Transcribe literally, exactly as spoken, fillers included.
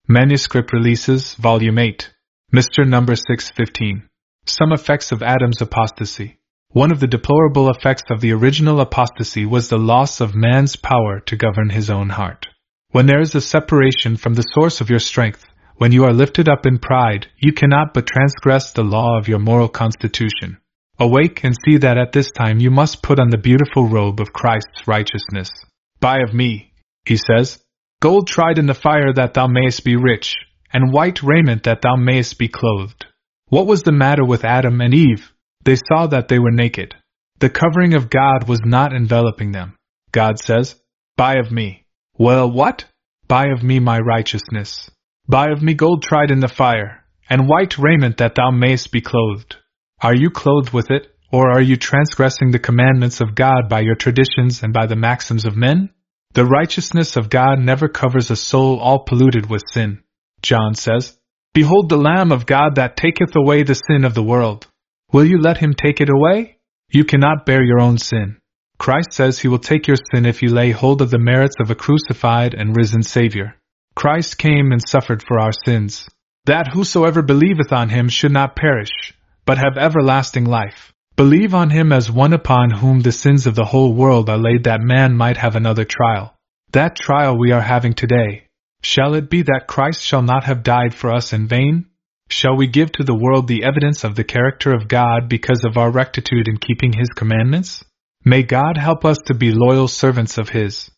Manuscript Releases, Volume eight. Mister Number six fifteen. Some Effects of Adam's Apostasy. One of the deplorable effects of the original apostasy was the loss of man's power to govern his own heart. When there is a separation from the source of your strength, when you are lifted up in pride, you cannot but transgress the law of your moral constitution. Awake and see that at this time you must put on the beautiful robe of Christ's righteousness. Buy of me, he says, gold tried in the fire that thou mayest be rich, and white raiment that thou mayest be clothed. What was the matter with Adam and Eve? They saw that they were naked. The covering of God was not enveloping them. God says, buy of me. Well, what? Buy of me my righteousness. Buy of me gold tried in the fire, and white raiment that thou mayest be clothed. Are you clothed with it, or are you transgressing the commandments of God by your traditions and by the maxims of men? The righteousness of God never covers a soul all polluted with sin. John says, behold the Lamb of God that taketh away the sin of the world. Will you let him take it away? You cannot bear your own sin. Christ says he will take your sin if you lay hold of the merits of a crucified and risen Savior. Christ came and suffered for our sins, that whosoever believeth on him should not perish, but have everlasting life. Believe on him as one upon whom the sins of the whole world are laid, that man might have another trial. That trial we are having today. Shall it be that Christ shall not have died for us in vain? Shall we give to the world the evidence of the character of God because of our rectitude in keeping his commandments? May God help us to be loyal servants of his.